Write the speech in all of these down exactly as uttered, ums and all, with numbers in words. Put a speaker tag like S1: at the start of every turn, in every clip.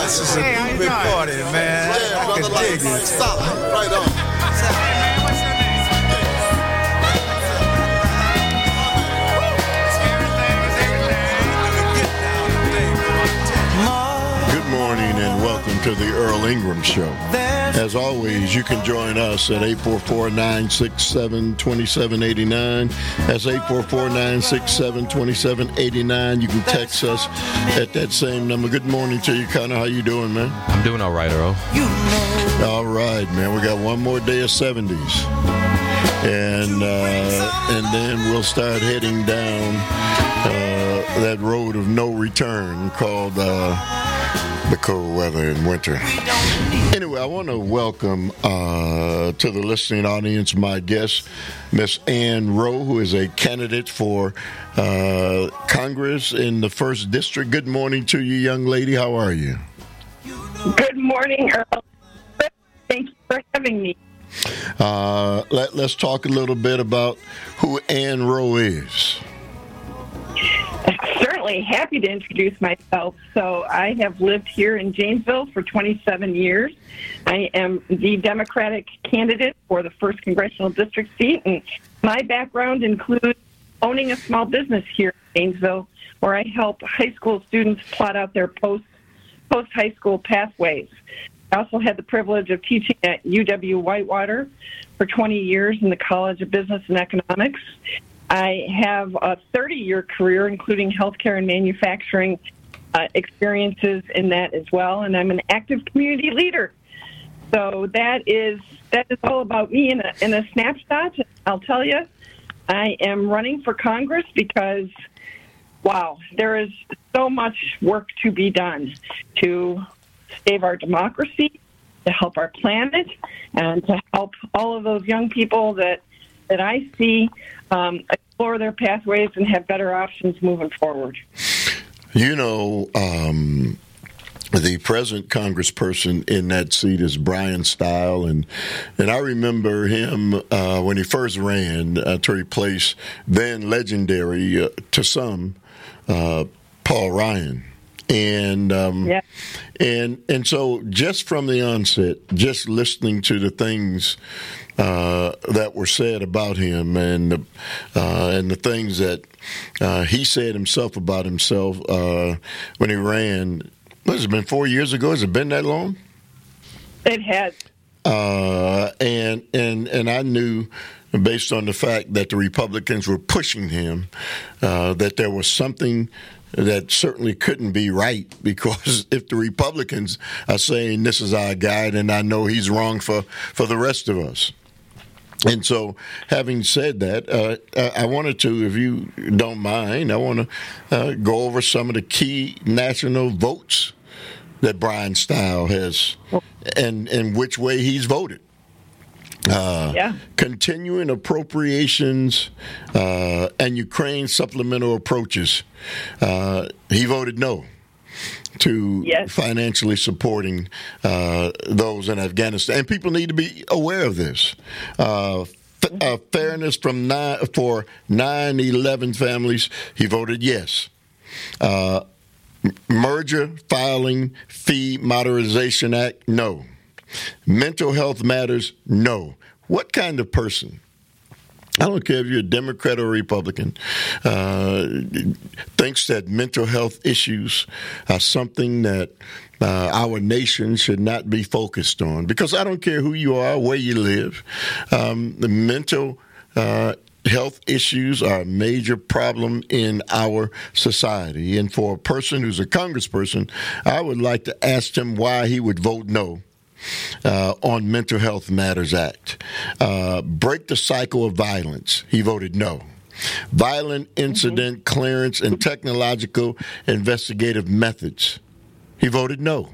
S1: This is a big party, man.
S2: Yeah,
S1: I
S2: brother,
S1: can
S2: like,
S1: dig it.
S2: solid. Right on.
S3: Good morning and welcome to the Earl Ingram Show. As always, you can join us at eight four four, nine six seven, two seven eight nine. That's eight four four, nine six seven, two seven eight nine. You can text us at that same number. Good morning to you, Connor. How you doing, man?
S4: I'm doing all right, Earl.
S3: All right, man. We got one more day of seventies. And, uh, and then we'll start heading down uh, that road of no return called uh, the cold weather in winter. Anyway, I want to welcome uh, to the listening audience my guest, Miss Ann Rowe, who is a candidate for uh, Congress in the first District. Good morning to you, young lady. How are you?
S5: Good morning, Earl. Thank you for having me.
S3: Uh, let, let's talk a little bit about who Ann Rowe is.
S5: Certainly happy to introduce myself. So I have lived here in Janesville for twenty-seven years. I am the Democratic candidate for the first Congressional District seat, and my background includes owning a small business here in Janesville, where I help high school students plot out their post, post-high school pathways. I also had the privilege of teaching at U W Whitewater for twenty years in the College of Business and Economics. I have a thirty-year career, including healthcare and manufacturing uh, experiences in that as well, and I'm an active community leader. So that is that is all about me in a, in a snapshot. I'll tell you, I am running for Congress because, wow, there is so much work to be done to save our democracy, to help our planet, and to help all of those young people that that I see um, explore their pathways and have better options moving forward.
S3: You know, um, the present congressperson in that seat is Brian Stile, and and I remember him uh, when he first ran uh, to replace then legendary uh, to some uh, Paul Ryan. And um, yeah. and and so just from the onset, just listening to the things uh, that were said about him, and the, uh, and the things that uh, he said himself about himself uh, when he ran. What has it been? Four years ago? Has it been that long?
S5: It has.
S3: Uh, and and and I knew, based on the fact that the Republicans were pushing him, uh, that there was something that certainly couldn't be right, because if the Republicans are saying this is our guy, then I know he's wrong for, for the rest of us. And so, having said that, uh, I wanted to, if you don't mind, I want to uh, go over some of the key national votes that Brian Stile has and, and which way he's voted. Uh, yeah. Continuing appropriations uh, and Ukraine supplemental approaches. Uh, he voted no to yes. financially supporting uh, those in Afghanistan. And people need to be aware of this. Uh, f- uh, fairness from nine, for nine eleven families, he voted yes. Uh, merger filing fee modernization act, no. Mental health matters, no. What kind of person, I don't care if you're a Democrat or Republican, uh, thinks that mental health issues are something that uh, our nation should not be focused on? Because I don't care who you are, where you live, um, the mental uh, health issues are a major problem in our society. And for a person who's a congressperson, I would like to ask him why he would vote no Uh, on Mental Health Matters Act. Uh, break the cycle of violence. He voted no. Violent incident mm-hmm. clearance and technological investigative methods. He voted no.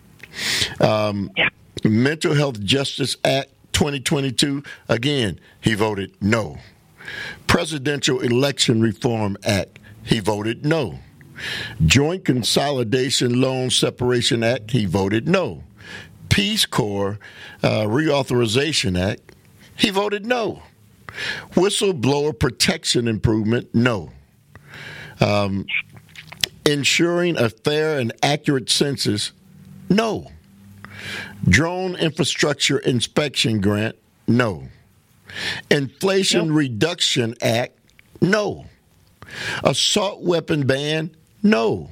S3: Um, yeah. Mental Health Justice Act twenty twenty-two. Again, he voted no. Presidential Election Reform Act. He voted no. Joint Consolidation Loan Separation Act. He voted no. Peace Corps uh, Reauthorization Act, he voted no. Whistleblower Protection Improvement, no. Um, ensuring a fair and accurate census, No. Drone Infrastructure Inspection Grant? No. Inflation
S5: Nope.
S3: Reduction Act? No. Assault weapon ban? No.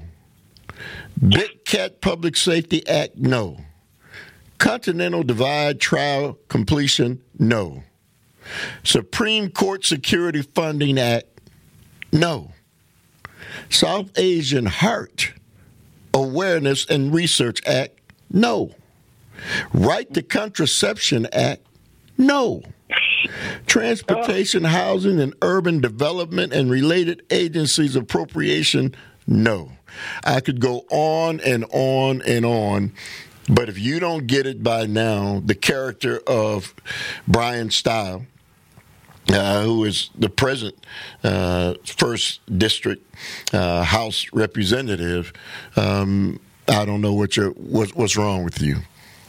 S3: Big Cat Public Safety Act? No. Continental Divide trial completion? No. Supreme Court Security Funding Act? No. South Asian Heart Awareness and Research Act? No. Right to Contraception Act? No. Transportation, Housing, and Urban Development and Related Agencies Appropriation? No. I could go on and on and on, but if you don't get it by now, the character of Brian Stile, Uh, who is the present uh, first district uh, House representative, um, I don't know what you're, what, what's wrong with you.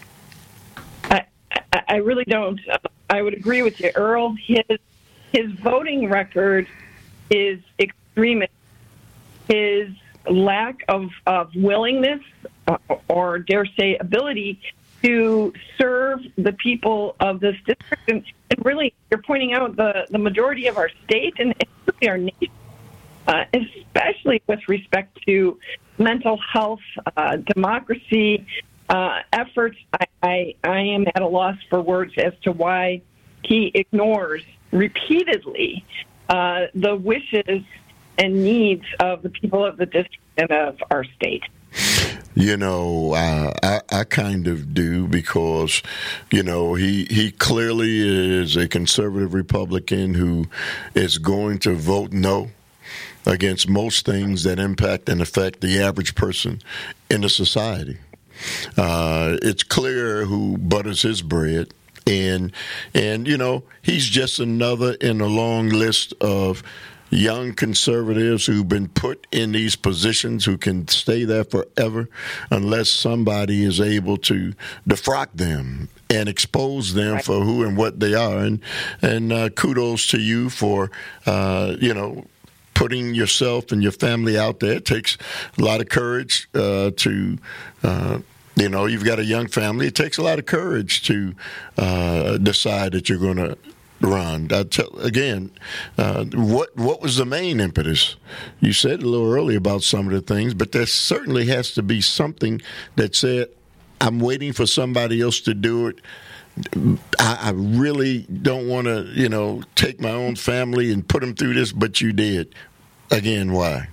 S5: I, I, I really don't. I would agree with you, Earl. His his voting record is extreme. His lack of, of willingness uh, or, dare say, ability to serve the people of this district. And, and really, you're pointing out the, the majority of our state and, and really our nation, uh, especially with respect to mental health, uh, democracy uh, efforts. I, I, I am at a loss for words as to why he ignores repeatedly uh, the wishes and needs of the people of the district and of our state.
S3: You know, uh, I, I kind of do because, you know, he he clearly is a conservative Republican who is going to vote no against most things that impact and affect the average person in the society. Uh, it's clear who butters his bread. And, and, you know, he's just another in a long list of young conservatives who've been put in these positions who can stay there forever unless somebody is able to defrock them and expose them for who and what they are. And, and uh, kudos to you for, uh, you know, putting yourself and your family out there. It takes a lot of courage uh, to uh You know, you've got a young family. It takes a lot of courage to uh, decide that you're going to run. I tell, again, uh, what what was the main impetus? You said a little earlier about some of the things, but there certainly has to be something that said, I'm waiting for somebody else to do it. I, I really don't want to, you know, take my own family and put them through this, but you did. Again, why?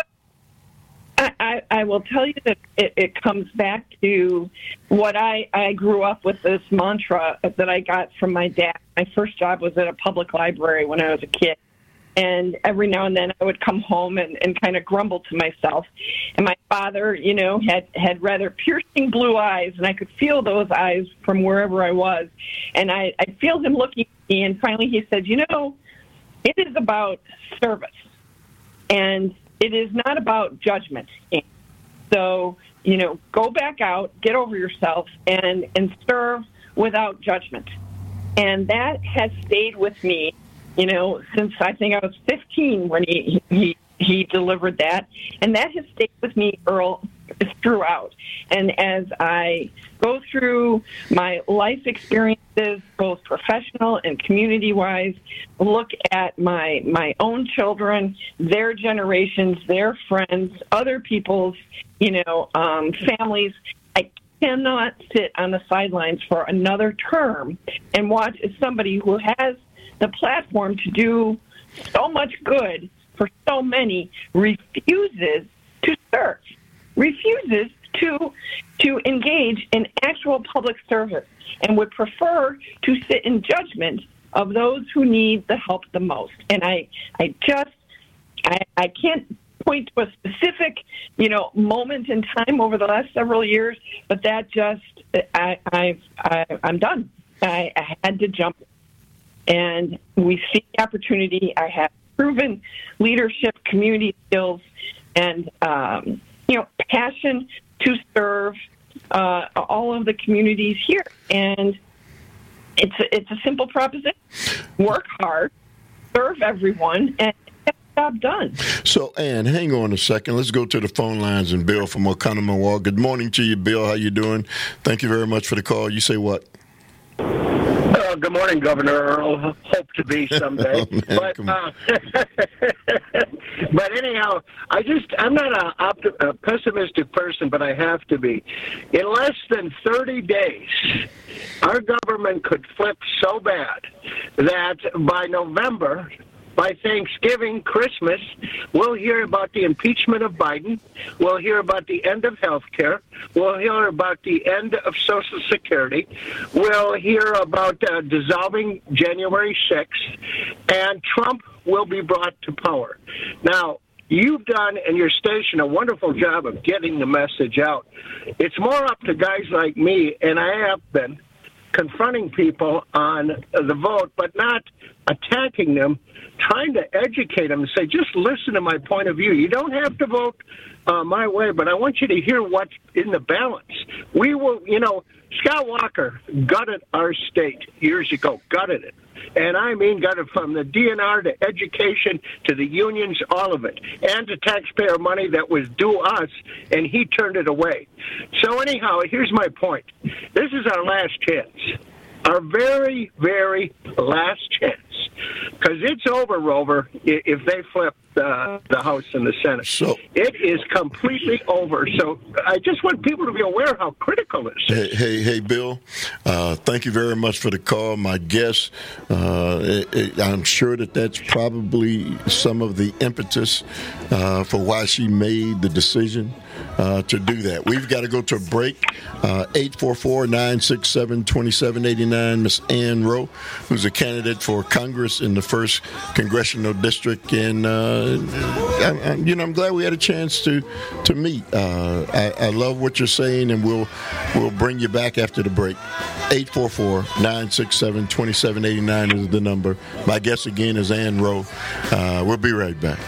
S5: I, I will tell you that it, it comes back to what I, I grew up with, this mantra that I got from my dad. My first job was at a public library when I was a kid. And every now and then I would come home and, and kind of grumble to myself. And my father, you know, had, had rather piercing blue eyes, and I could feel those eyes from wherever I was. And I, I feel him looking at me, and finally he said, you know, it is about service. And it is not about judgment. So, you know, go back out, get over yourself, and, and serve without judgment. And that has stayed with me, you know, since I think I was fifteen when he, he, he delivered that. And that has stayed with me, Earl, throughout. And as I go through my life experiences, both professional and community-wise, look at my my own children, their generations, their friends, other people's, you know, um, families, I cannot sit on the sidelines for another term and watch as somebody who has the platform to do so much good for so many refuses to serve, refuses to to engage in actual public service, and would prefer to sit in judgment of those who need the help the most. And I, I just, I, I can't point to a specific, you know, moment in time over the last several years, but that just, I, I, I I'm done. I, I had to jump. And we see the opportunity. I have proven leadership, community skills, and, um, you know, passion to serve uh, all of the communities here. And it's a, it's a simple proposition. Work hard, serve everyone, and job done.
S3: So, Ann, hang on a second. Let's go to the phone lines and Bill from Oconomowoc. Good morning to you, Bill. How you doing? Thank you very much for the call. You say what?
S2: Uh, good morning, Governor Earl. Hope to be someday.
S3: Oh, man,
S2: but uh, but anyhow, I just I'm not a, opti- a pessimistic person, but I have to be. In less than thirty days, our government could flip so bad that by November, by Thanksgiving, Christmas, we'll hear about the impeachment of Biden. We'll hear about the end of health care. We'll hear about the end of Social Security. We'll hear about uh, dissolving January sixth. And Trump will be brought to power. Now, you've done, and your station, a wonderful job of getting the message out. It's more up to guys like me, and I have been, confronting people on the vote, but not attacking them, trying to educate them and say, just listen to my point of view. You don't have to vote uh, my way, but I want you to hear what's in the balance. We will, you know, Scott Walker gutted our state years ago, gutted it. And I mean got it from the D N R to education to the unions, all of it, and to taxpayer money that was due us, and he turned it away. So anyhow, here's my point. This is our last chance, our very, very last chance, because it's over, Rover, if they flip uh, the House and the Senate.
S3: So,
S2: it is completely over. So I just want people to be aware how critical this is.
S3: Hey, hey, hey Bill, uh, thank you very much for the call. My guess, uh, it, it, I'm sure that that's probably some of the impetus uh, for why she made the decision uh, to do that. We've got to go to a break. Uh, eight four four, nine six seven, two seven eight nine, Miss Ann Rowe, who's a candidate for Congress in the first Congressional District. And, uh, I, I, you know, I'm glad we had a chance to, to meet. Uh, I, I love what you're saying, and we'll we'll bring you back after the break. eight four four, nine six seven, two seven eight nine is the number. My guest again is Ann Rowe. Uh, we'll be right back.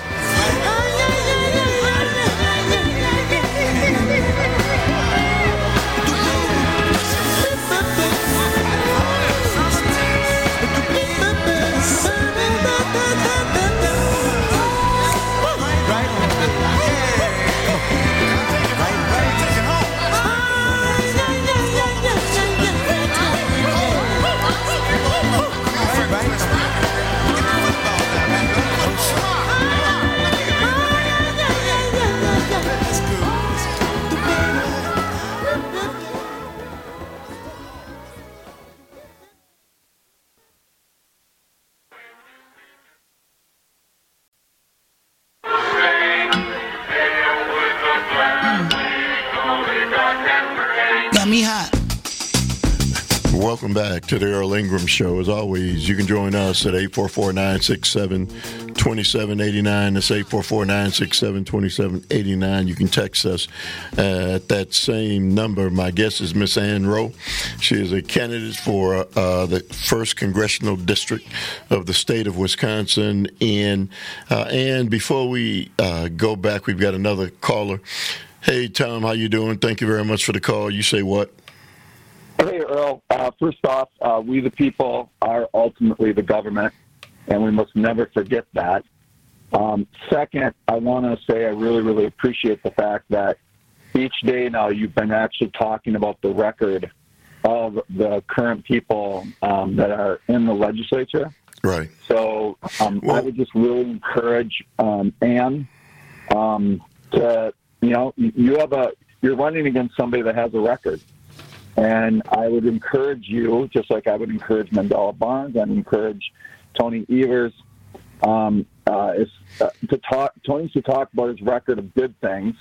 S3: Welcome back to the Earl Ingram Show. As always, you can join us at eight four four, nine six seven, two seven eight nine. That's eight four four, nine six seven, two seven eight nine. You can text us uh, at that same number. My guest is Miss Ann Rowe. She is a candidate for uh, the first Congressional District of the state of Wisconsin. And, uh, and before we uh, go back, we've got another caller. Hey, Tom, how you doing? Thank you very much for the call. You say what?
S4: Hey, Earl. Uh, first off, uh, we the people are ultimately the government, and we must never forget that. Um, second, I want to say I really, really appreciate the fact that each day now you've been actually talking about the record of the current people um, that are in the legislature.
S3: Right.
S4: So um,
S3: well,
S4: I would just really encourage um, Ann um, to, you know, you have a, you're running against somebody that has a record. And I would encourage you, just like I would encourage Mandela Barnes, I'd encourage Tony Evers um, uh, is, uh, to talk. Tony's to talk about his record of good things,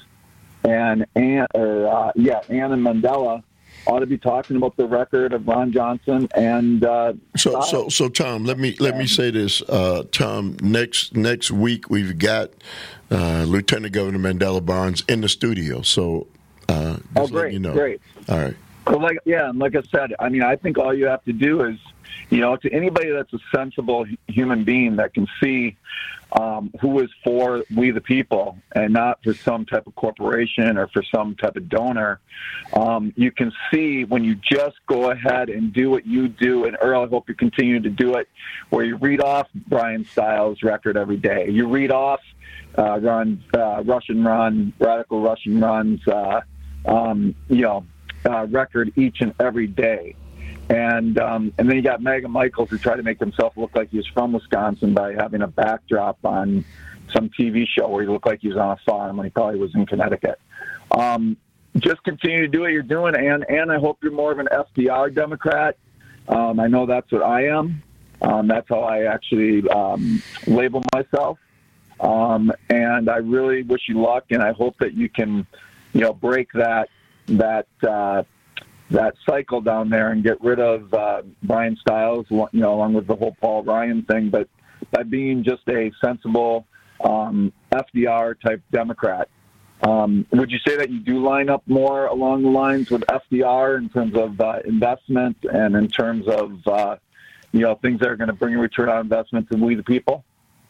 S4: and Ann, or uh, yeah, Ann and Mandela ought to be talking about the record of Ron Johnson and. Uh,
S3: so, so, so, Tom, let me let me say this, uh, Tom. Next next week we've got uh, Lieutenant Governor Mandela Barnes in the studio. So, uh,
S4: oh, great,
S3: you know.
S4: great.
S3: All right.
S4: Well, like yeah, and like I said, I mean, I think all you have to do is you know, to anybody that's a sensible human being that can see um, who is for we the people and not for some type of corporation or for some type of donor, um, you can see when you just go ahead and do what you do. And Earl, I hope you continue to do it, where you read off Brian Stiles' record every day. You read off uh, run uh, Russian run, radical Russian runs, uh, um, you know, uh, record each and every day. And um, and then you got Megan Michaels, who tried to make himself look like he was from Wisconsin by having a backdrop on some T V show where he looked like he was on a farm when he probably was in Connecticut. Um, just continue to do what you're doing, and and I hope you're more of an F D R Democrat. Um, I know that's what I am. Um, that's how I actually um, label myself. Um, and I really wish you luck, and I hope that you can, you know, break that that. Uh, that cycle down there and get rid of uh, Brian Stiles, you know, along with the whole Paul Ryan thing, but by being just a sensible um, F D R type Democrat. Um, would you say that you do line up more along the lines with F D R in terms of uh, investment and in terms of, uh, you know, things that are going to bring a return on investment to we the people?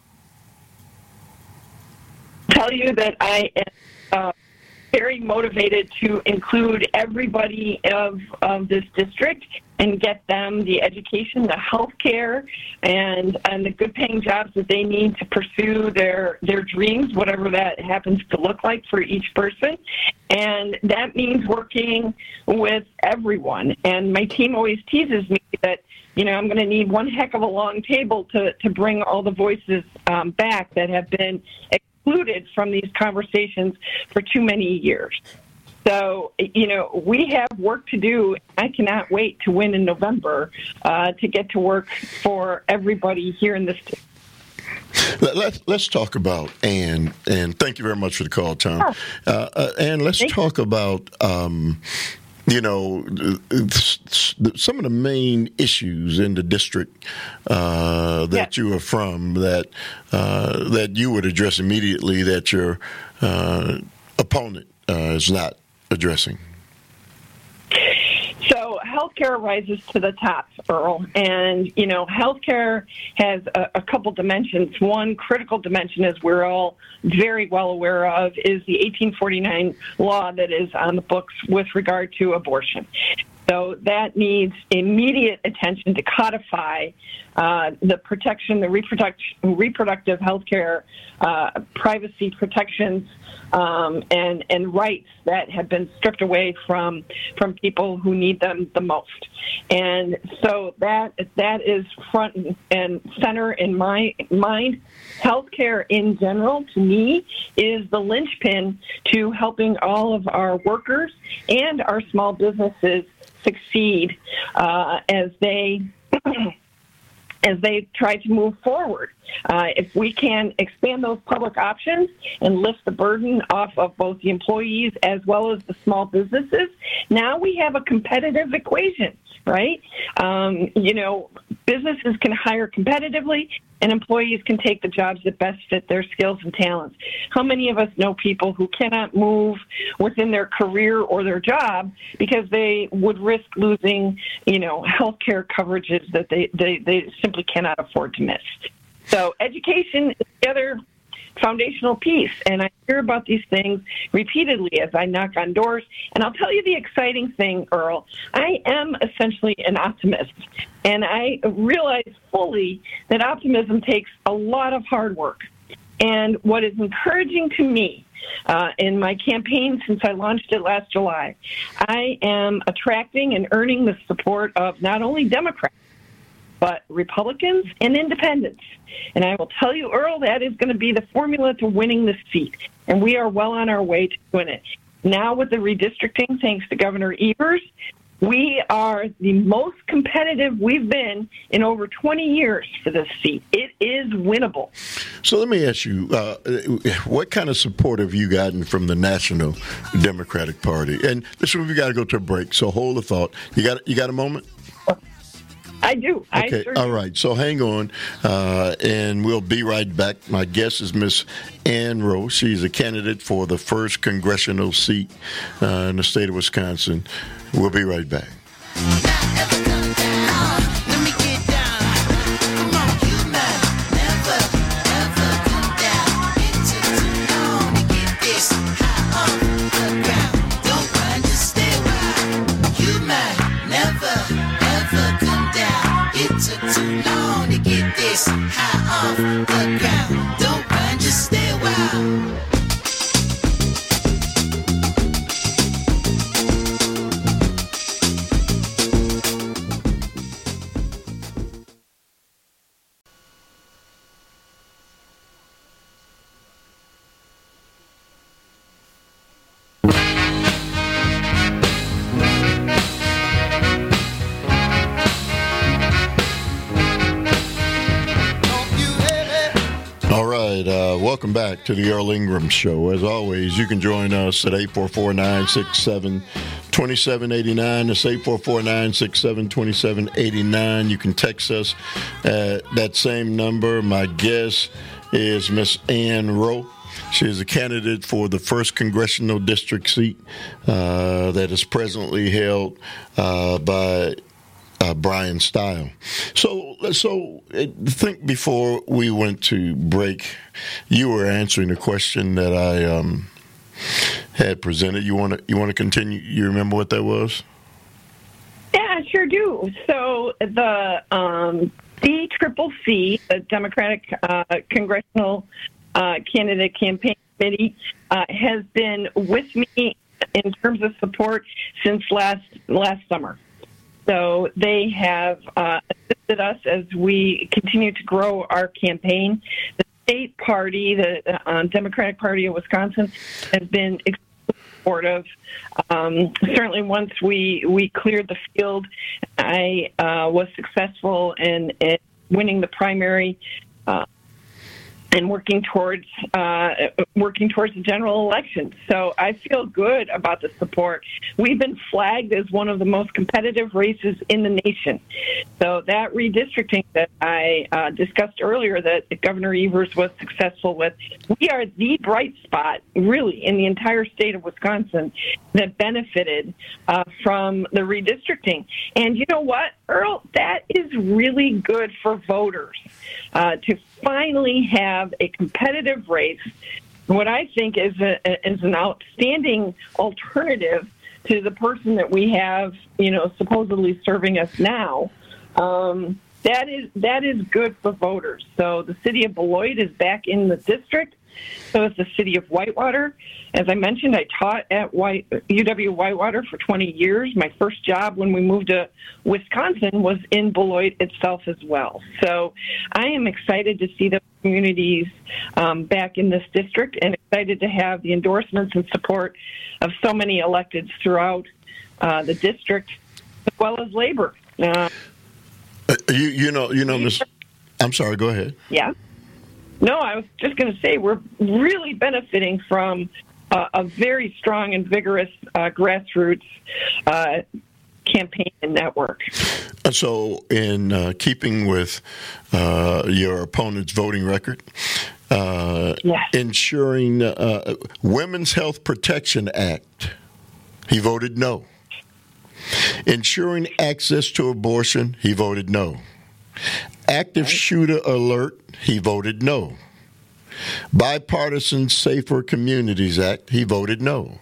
S5: Tell you that I am uh, very motivated to include everybody of, of this district and get them the education, the health care, and, and the good-paying jobs that they need to pursue their, their dreams, whatever that happens to look like for each person. And that means working with everyone. And my team always teases me that, you know, I'm going to need one heck of a long table to, to bring all the voices um, back that have been excluded from these conversations for too many years. So, you know, we have work to do. I cannot wait to win in November uh, to get to work for everybody here in this state.
S3: Let's let's talk about Ann, and thank you very much for the call, Tom. Oh. Uh, uh, Ann, let's Thank talk you. about. Um, You know, some of the main issues in the district uh, that yeah. you are from that uh, that you would address immediately that your uh, opponent uh, is not addressing.
S5: So healthcare rises to the top, Earl. And, you know, healthcare has a, a couple dimensions. One critical dimension, as we're all very well aware of, is the eighteen forty-nine law that is on the books with regard to abortion. So that needs immediate attention to codify uh, the protection, the reproduct- reproductive health care, uh, privacy protections, um, and, and rights that have been stripped away from from people who need them the most. And so that that is front and center in my mind. Healthcare in general, to me, is the linchpin to helping all of our workers and our small businesses succeed uh, as they as they try to move forward. Uh, if we can expand those public options and lift the burden off of both the employees as well as the small businesses, now we have a competitive equation, right? Um, you know, businesses can hire competitively and employees can take the jobs that best fit their skills and talents. How many of us know people who cannot move within their career or their job because they would risk losing, you know, health care coverages that they, they, they simply cannot afford to miss? So education is the other foundational piece, and I hear about these things repeatedly as I knock on doors. And I'll tell you the exciting thing, Earl. I am essentially an optimist, and I realize fully that optimism takes a lot of hard work. And what is encouraging to me uh, in my campaign since I launched it last July, I am attracting and earning the support of not only Democrats, but Republicans and independents. And I will tell you, Earl, that is going to be the formula to winning this seat. And we are well on our way to win it. Now with the redistricting, thanks to Governor Evers, we are the most competitive we've been in over twenty years for this seat. It is winnable.
S3: So let me ask you, uh, what kind of support have you gotten from the National Democratic Party? And this is where we got to go to a break, so hold the thought. You got you got a moment?
S5: I do.
S3: Okay.
S5: I sure
S3: All
S5: do.
S3: right. So hang on, uh, and we'll be right back. My guest is Miss Ann Rowe. She's a candidate for the first congressional seat uh, in the state of Wisconsin. We'll be right back.
S6: Let me get Look out, don't run, just stay a while.
S3: Uh, welcome back to the Earl Ingram Show. As always, you can join us at eight four four, nine six seven, two seven eight nine. That's eight four four, nine six seven, two seven eight nine. You can text us at that same number. My guest is Miss Ann Rowe. She is a candidate for the first congressional district seat uh, that is presently held uh, by Uh, Brian Stile. So, so I think before we went to break, you were answering a question that I um, had presented. You want to you want to continue? You remember what that was?
S5: Yeah, I sure do. So the um, D C C C, the Democratic uh, Congressional uh, Candidate Campaign Committee, uh, has been with me in terms of support since last last summer. So they have uh, assisted us as we continue to grow our campaign. The state party, the uh, Democratic Party of Wisconsin, has been extremely supportive. Um, certainly once we, we cleared the field, I uh, was successful in, in winning the primary uh, and working towards uh, working towards the general election. So I feel good about the support. We've been flagged as one of the most competitive races in the nation. So that redistricting that I uh, discussed earlier that Governor Evers was successful with, we are the bright spot, really, in the entire state of Wisconsin that benefited uh, from the redistricting. And you know what, Earl? That is really good for voters uh, to finally have a competitive race, what I think is a, is an outstanding alternative to the person that we have, you know, supposedly serving us now. Um, that is that is good for voters. So the city of Beloit is back in the district. So is the city of Whitewater. As I mentioned, I taught at White, U W Whitewater for twenty years. My first job when we moved to Wisconsin was in Beloit itself as well. So I am excited to see the communities um, back in this district and excited to have the endorsements and support of so many electeds throughout uh, the district, as well as labor. Uh,
S3: uh, you, you know, you know, Miz I'm sorry. Go ahead.
S5: Yeah. No, I was just going to say we're really benefiting from uh, a very strong and vigorous uh, grassroots uh, campaign and network.
S3: And so, in uh, keeping with uh, your opponent's voting record, uh,
S5: yes.
S3: ensuring uh, Women's Health Protection Act, he voted no. Ensuring access to abortion, he voted no. Active
S5: right.
S3: shooter alert, he voted no. Bipartisan Safer Communities Act, he voted no.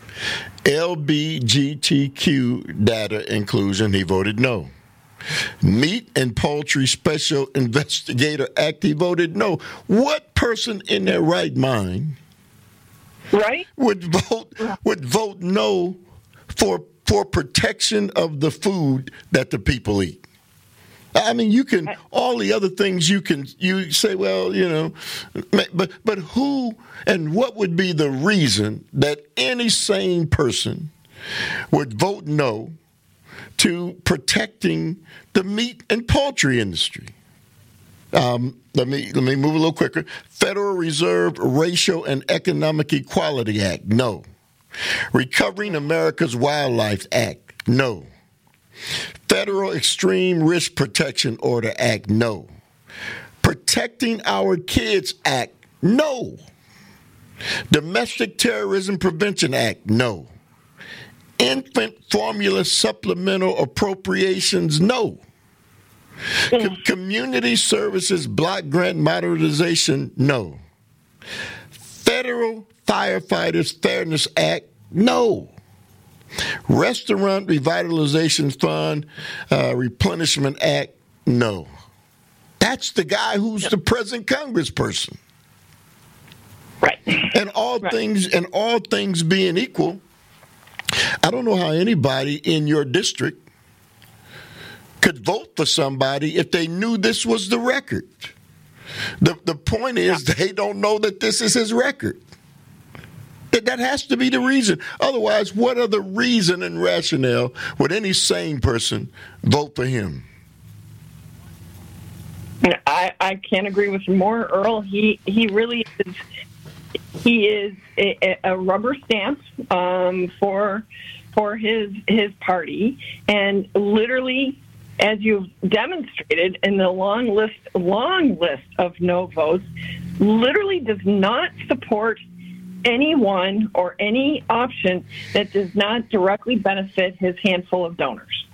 S3: L G B T Q data inclusion, he voted no. Meat and Poultry Special Investigator Act, he voted no. What person in their right mind
S5: right?
S3: would vote would vote no for for protection of the food that the people eat? I mean, you can all the other things you can you say, well, you know, but but who and what would be the reason that any sane person would vote no to protecting the meat and poultry industry? Um, let me let me move a little quicker. Federal Reserve Racial and Economic Equality Act, no. Recovering America's Wildlife Act, no. Federal Extreme Risk Protection Order Act, no. Protecting Our Kids Act, no. Domestic Terrorism Prevention Act, no. Infant Formula Supplemental Appropriations, no. Com- Community Services Block Grant Modernization, no. Federal Firefighters Fairness Act, no. Restaurant Revitalization Fund uh, Replenishment Act, no. That's the guy who's yep. the present congressperson.
S5: Right.
S3: And all right. things and all things being equal, I don't know how anybody in your district could vote for somebody if they knew this was the record. The the point is yeah. they don't know that this is his record. That that has to be the reason. Otherwise, what other reason and rationale would any sane person vote for him?
S5: I, I can't agree with you more, Earl. He he really is. He is a, a rubber stamp um, for for his his party, and literally, as you've demonstrated in the long list long list of no votes, literally does not support anyone or any option that does not directly benefit his handful of donors.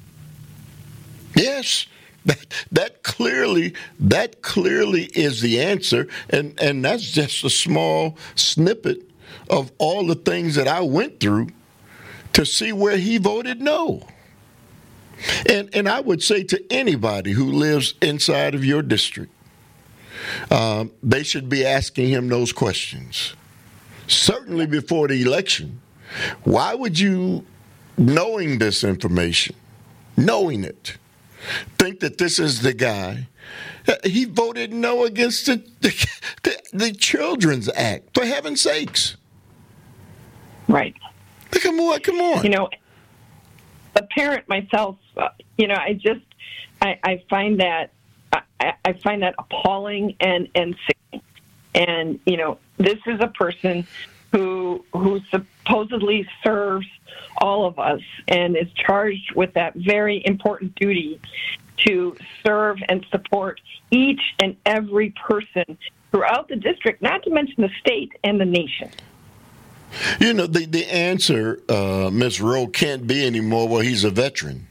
S3: Yes. That that clearly that clearly is the answer, and, and that's just a small snippet of all the things that I went through to see where he voted no. And and I would say to anybody who lives inside of your district, um, they should be asking him those questions. Certainly before the election. Why would you, knowing this information, knowing it, think that this is the guy? He voted no against the, the, the, the Children's Act, for heaven's sakes.
S5: Right.
S3: Come on, come on.
S5: You know, a parent myself, uh, you know, I just, I, I find that, I, I find that appalling and, and sickening. And, you know, this is a person who who supposedly serves all of us and is charged with that very important duty to serve and support each and every person throughout the district, not to mention the state and the nation.
S3: You know, the, the answer, uh, Miz Rowe, can't be anymore, well, he's a veteran.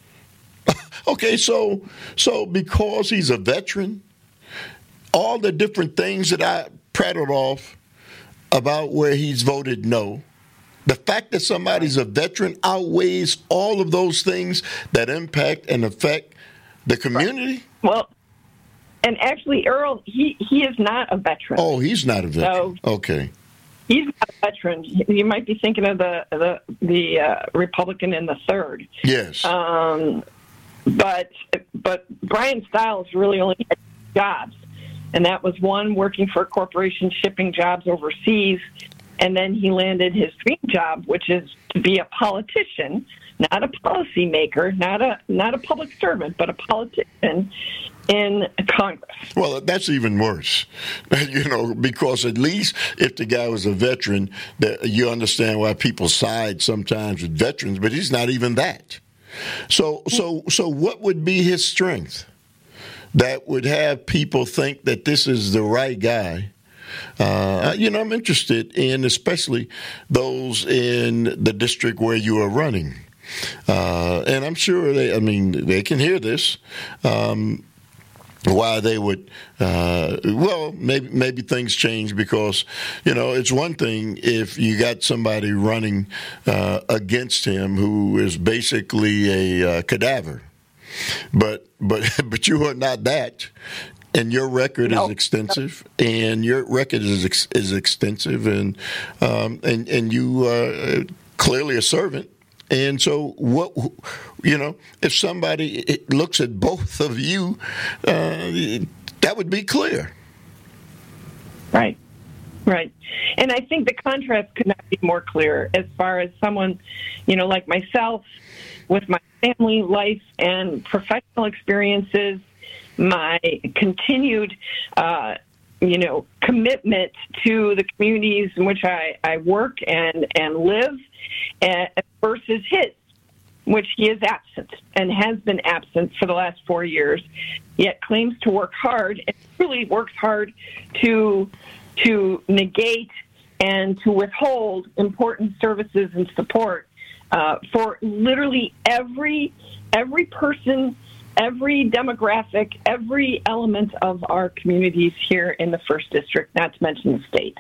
S3: Okay, so so because he's a veteran, all the different things that I prattled off about where he's voted no, the fact that somebody's a veteran outweighs all of those things that impact and affect the community?
S5: Well, and actually, Earl, he, he is not a veteran.
S3: Oh, he's not a veteran. So okay.
S5: He's not a veteran. You might be thinking of the the, the uh, Republican in the third.
S3: Yes.
S5: Um, but but Brian Stiles really only had jobs. And that was one working for a corporation shipping jobs overseas. And then he landed his dream job, which is to be a politician, not a policymaker, not a not a public servant, but a politician in Congress.
S3: Well, that's even worse, you know, because at least if the guy was a veteran, that you understand why people side sometimes with veterans, but he's not even that. So, so, so what would be his strength that would have people think that this is the right guy? Uh, you know, I'm interested in especially those in the district where you are running. Uh, and I'm sure they, I mean, they can hear this. Um, why they would, uh, well, maybe maybe things change because, you know, it's one thing if you got somebody running uh, against him who is basically a uh, cadaver. But but but you are not that, and your record no. is extensive, and your record is ex- is extensive, and um, and and you are clearly a servant. And so, what you know, if somebody looks at both of you, uh, that would be clear.
S5: Right, right, and I think the contrast could not be more clear as far as someone, you know, like myself, with my family life and professional experiences, my continued, uh, you know, commitment to the communities in which I, I work and, and live, uh, versus his, which he is absent and has been absent for the last four years, yet claims to work hard and really works hard to to negate and to withhold important services and support Uh, for literally every every person, every demographic, every element of our communities here in the First District, not to mention the state.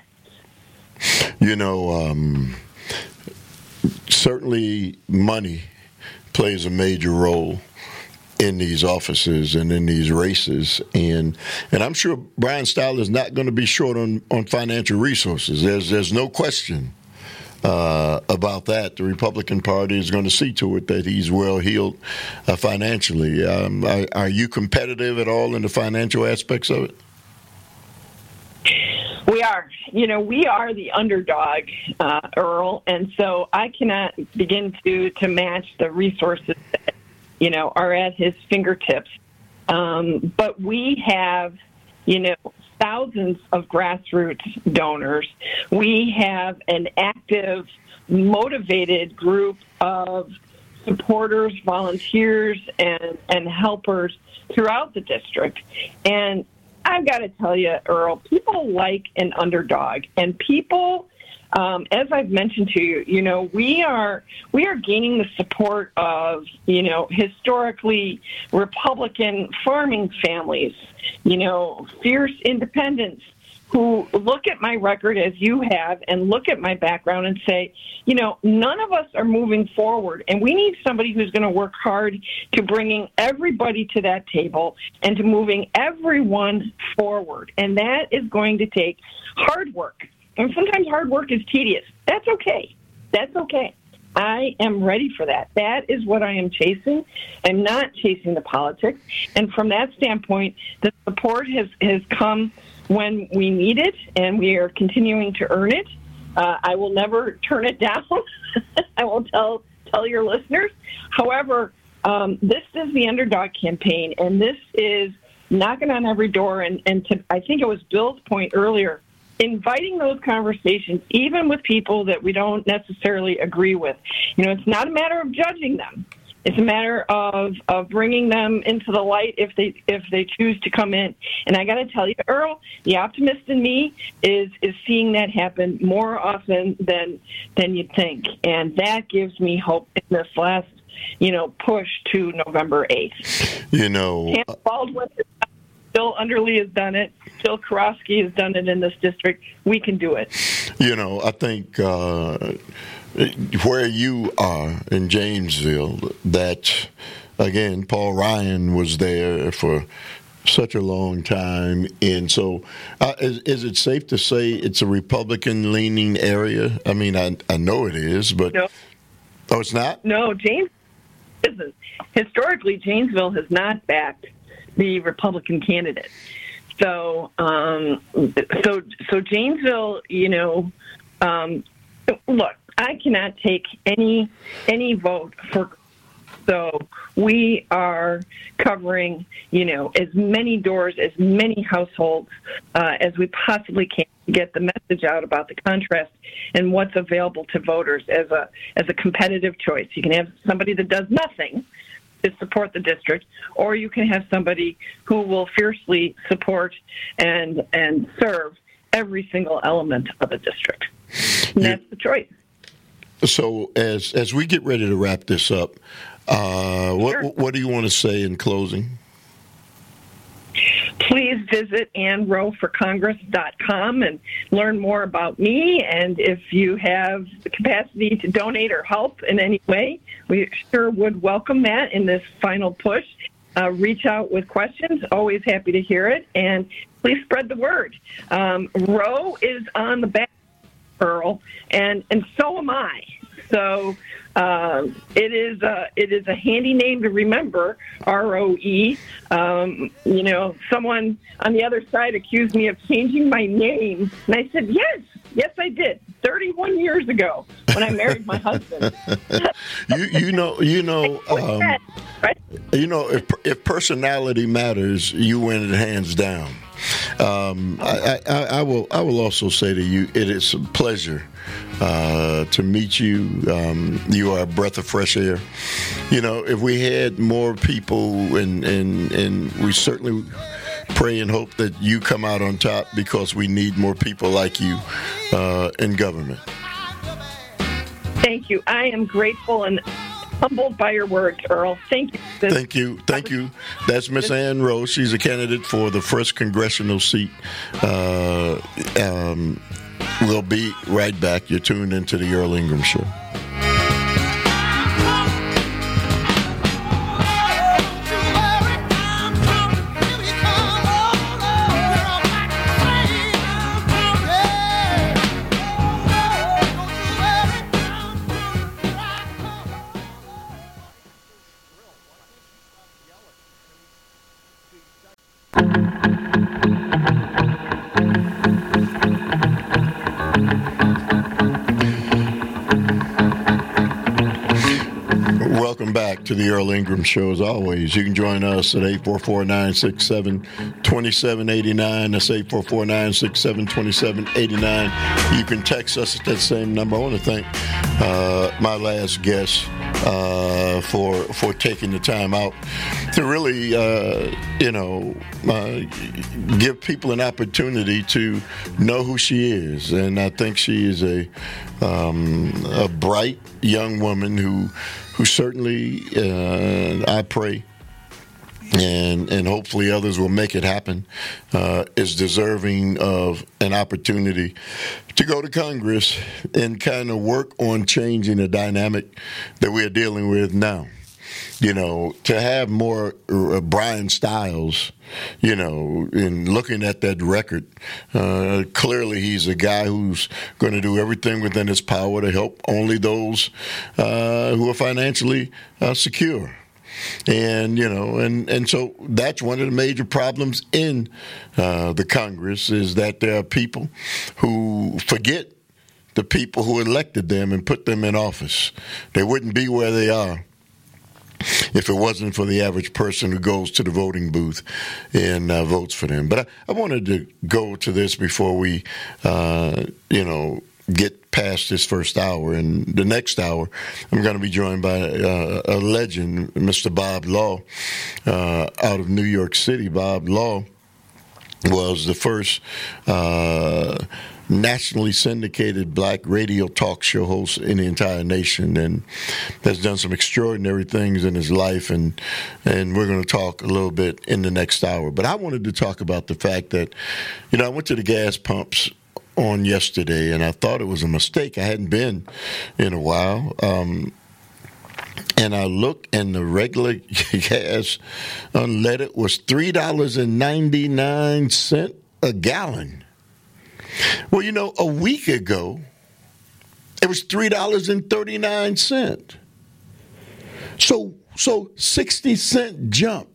S3: You know, um, certainly money plays a major role in these offices and in these races, and and I'm sure Brian Stahler is not going to be short on, on financial resources. There's there's no question uh, about that. The Republican Party is going to see to it that he's well heeled uh, financially. Um, are, are you competitive at all in the financial aspects of it?
S5: We are. You know, we are the underdog, uh, Earl, and so I cannot begin to, to match the resources that, you know, are at his fingertips. Um, but we have, you know, thousands of grassroots donors. We have an active, motivated group of supporters, volunteers, and, and helpers throughout the district. And I've got to tell you, Earl, people like an underdog, and people, um, as I've mentioned to you, you know, we are we are gaining the support of, you know, historically Republican farming families, you know, fierce independents who look at my record as you have and look at my background and say, you know, none of us are moving forward, and we need somebody who's going to work hard to bringing everybody to that table and to moving everyone forward. And that is going to take hard work. And sometimes hard work is tedious. That's okay. That's okay. I am ready for that. That is what I am chasing. I'm not chasing the politics. And from that standpoint, the support has, has come when we need it, and we are continuing to earn it. Uh, I will never turn it down. I will tell tell your listeners. However, um, this is the underdog campaign, and this is knocking on every door. And, and to, I think it was Bill's point earlier, inviting those conversations, even with people that we don't necessarily agree with. You know, it's not a matter of judging them. It's a matter of, of bringing them into the light if they if they choose to come in. And I got to tell you, Earl, the optimist in me is is seeing that happen more often than than you'd think, and that gives me hope in this last, you know, push to November eighth.
S3: You know,
S5: Tam Baldwin, Bill Underly has done it. Jill Karofsky has done it in this district. We can do it.
S3: You know, I think. Uh, Where you are in Janesville, that, again, Paul Ryan was there for such a long time. And so uh, is, is it safe to say it's a Republican-leaning area? I mean, I, I know it is, but...
S5: No.
S3: Oh, it's not?
S5: No, James isn't. Historically, Janesville has not backed the Republican candidate. So, um, so, so Janesville, you know, um, look, I cannot take any any vote for, so we are covering, you know, as many doors, as many households uh, as we possibly can to get the message out about the contrast and what's available to voters as a as a competitive choice. You can have somebody that does nothing to support the district, or you can have somebody who will fiercely support and and serve every single element of the district. And that's the choice.
S3: So as as we get ready to wrap this up, uh, what
S5: Sure.
S3: what do you want to say in closing?
S5: Please visit ann rowe for congress dot com and learn more about me. And if you have the capacity to donate or help in any way, we sure would welcome that in this final push. Uh, reach out with questions. Always happy to hear it. And please spread the word. Um, Roe is on the back, Earl, and, and so am I. So uh, it is a, it is a handy name to remember, R O E. Um, you know, someone on the other side accused me of changing my name, and I said, yes, yes, I did, thirty-one years ago when I married my husband.
S3: you you know you know um,
S5: right?
S3: you know if if personality matters, you win it hands down. Um, I, I, I will. I will also say to you, it is a pleasure uh, to meet you. Um, you are a breath of fresh air. You know, if we had more people, and and and we certainly pray and hope that you come out on top, because we need more people like you uh, in government.
S5: Thank you. I am grateful and humbled by your words, Earl. Thank you. This
S3: Thank you. Thank you. That's Miss Ann Rowe. She's a candidate for the first congressional seat. Uh, um, we'll be right back. You're tuned into the Earl Ingram Show. Welcome back to the Earl Ingram Show. As always, you can join us at eight four four, nine six seven, two seven eight nine. That's eight four four, nine six seven, two seven eight nine. You can text us at that same number. I want to thank uh, my last guest uh, for for taking the time out to really, uh, you know, uh, give people an opportunity to know who she is. And I think she is a um, a bright young woman who who certainly, uh, I pray, and and hopefully others will make it happen, uh, is deserving of an opportunity to go to Congress and kind of work on changing the dynamic that we are dealing with now. You know, to have more uh, Brian Stiles, you know, in looking at that record, uh, clearly he's a guy who's going to do everything within his power to help only those uh, who are financially uh, secure. And, you know, and, and so that's one of the major problems in uh, the Congress is that there are people who forget the people who elected them and put them in office. They wouldn't be where they are if it wasn't for the average person who goes to the voting booth and uh, votes for them. But I, I wanted to go to this before we, uh, you know, get past this first hour. And the next hour, I'm going to be joined by uh, a legend, Mister Bob Law, uh, out of New York City. Bob Law was the first uh nationally syndicated black radio talk show host in the entire nation, and has done some extraordinary things in his life, and and we're going to talk a little bit in the next hour. But I wanted to talk about the fact that, you know, I went to the gas pumps on yesterday, and I thought it was a mistake. I hadn't been in a while. Um, and I looked, and the regular gas unleaded was three dollars and ninety-nine cents a gallon. Well, you know, a week ago, it was three dollars and thirty-nine cents. So, so sixty cent jump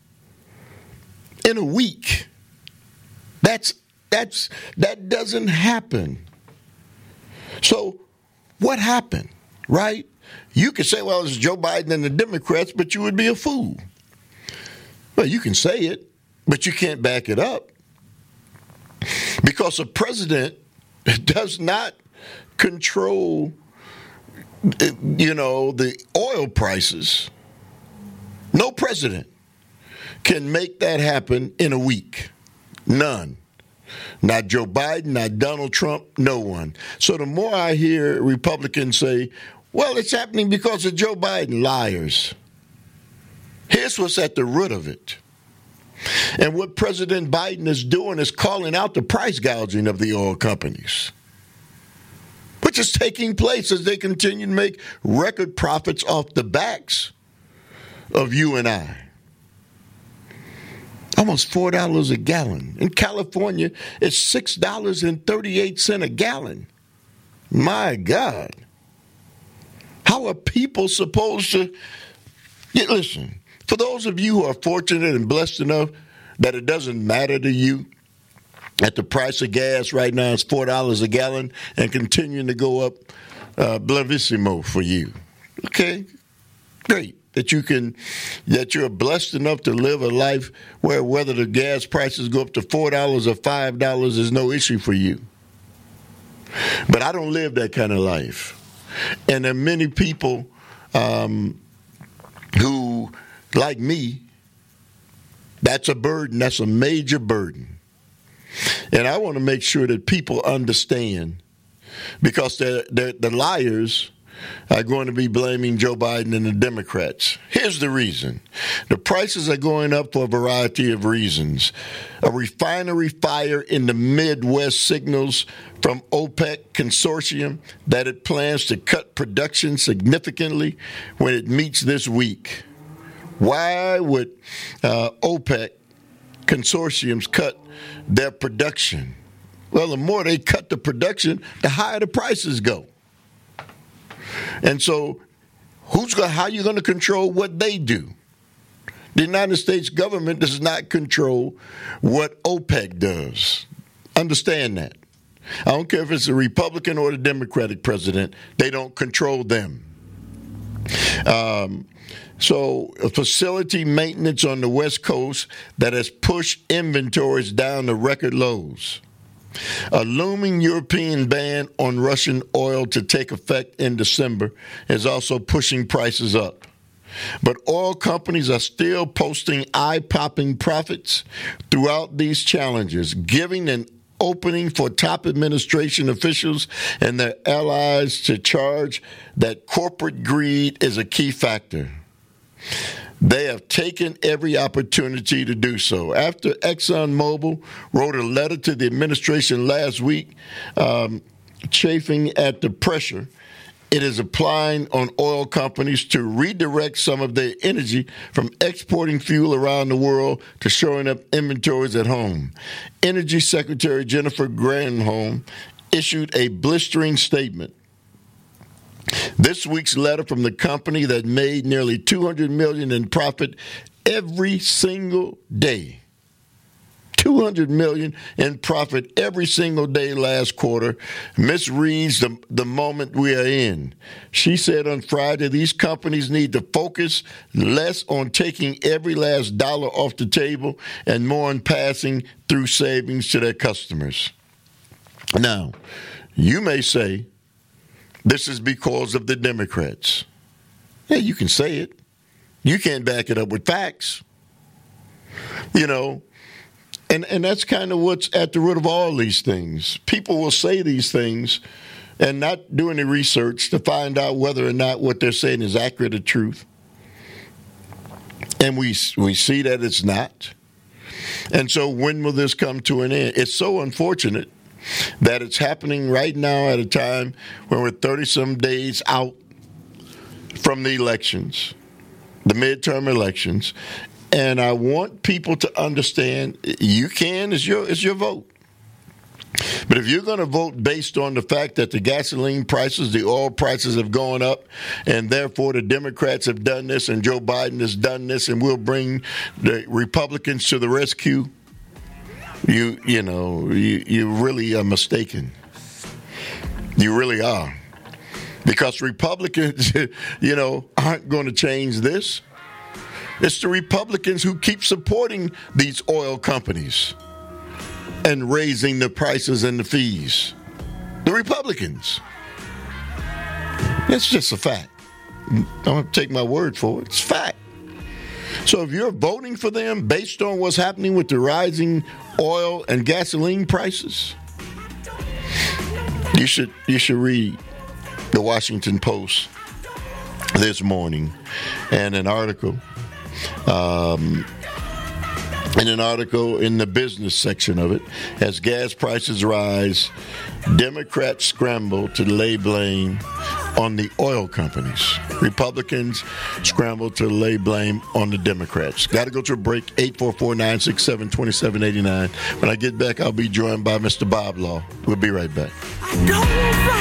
S3: in a week. That's that's that doesn't happen. So, what happened, right? You could say, well, it's Joe Biden and the Democrats, but you would be a fool. Well, you can say it, but you can't back it up. Because a president does not control, you know, the oil prices. No president can make that happen in a week. None. Not Joe Biden, not Donald Trump, no one. So the more I hear Republicans say, well, it's happening because of Joe Biden, liars. Here's what's at the root of it. And what President Biden is doing is calling out the price gouging of the oil companies, which is taking place as they continue to make record profits off the backs of you and I. Almost four dollars a gallon. In California, it's six dollars and thirty-eight cents a gallon. My God. How are people supposed to... Yeah, listen. For those of you who are fortunate and blessed enough that it doesn't matter to you that the price of gas right now is four dollars a gallon and continuing to go up, uh, bravissimo for you. Okay? Great. That you can, that you're blessed enough to live a life where whether the gas prices go up to four dollars or five dollars is no issue for you. But I don't live that kind of life. And there are many people um, who... like me, that's a burden. That's a major burden. And I want to make sure that people understand, because they're, they're, the liars are going to be blaming Joe Biden and the Democrats. Here's the reason. The prices are going up for a variety of reasons. A refinery fire in the Midwest signals from OPEC consortium that it plans to cut production significantly when it meets this week. Why would uh, OPEC consortiums cut their production? Well, the more they cut the production, the higher the prices go. And so who's going, how are you going to control what they do? The United States government does not control what OPEC does. Understand that. I don't care if it's the Republican or the Democratic president. They don't control them. Um, so a facility maintenance on the West Coast that has pushed inventories down to record lows. A looming European ban on Russian oil to take effect in December is also pushing prices up. But oil companies are still posting eye-popping profits throughout these challenges, giving an opening for top administration officials and their allies to charge that corporate greed is a key factor. They have taken every opportunity to do so. After ExxonMobil wrote a letter to the administration last week, um, chafing at the pressure it is applying on oil companies to redirect some of their energy from exporting fuel around the world to shoring up inventories at home. Energy Secretary Jennifer Granholm issued a blistering statement. This week's letter from the company that made nearly two hundred million dollars in profit every single day. two hundred million dollars in profit every single day last quarter misreads the, the moment we are in. She said on Friday these companies need to focus less on taking every last dollar off the table and more on passing through savings to their customers. Now, you may say, this is because of the Democrats. Yeah, you can say it. You can't back it up with facts. You know, and, and that's kind of what's at the root of all these things. People will say these things and not do any research to find out whether or not what they're saying is accurate or truth. And we we see that it's not. And so when will this come to an end? It's so unfortunate that it's happening right now at a time when we're thirty-some days out from the elections, the midterm elections, and I want people to understand you can, it's your, it's your vote. But if you're going to vote based on the fact that the gasoline prices, the oil prices have gone up, and therefore the Democrats have done this and Joe Biden has done this and we'll bring the Republicans to the rescue, You you know, you, you really are mistaken. You really are. Because Republicans, you know, aren't going to change this. It's the Republicans who keep supporting these oil companies and raising the prices and the fees. The Republicans. It's just a fact. Don't take my word for it. It's fact. So if you're voting for them based on what's happening with the rising oil and gasoline prices, you should you should read the Washington Post this morning and an article, um, and an article in the business section of it. As gas prices rise, Democrats scramble to lay blame on the oil companies. Republicans scramble to lay blame on the Democrats. Got to go to a break. eight four four, nine six seven, two seven eight nine. When I get back, I'll be joined by Mister Bob Law. We'll be right back.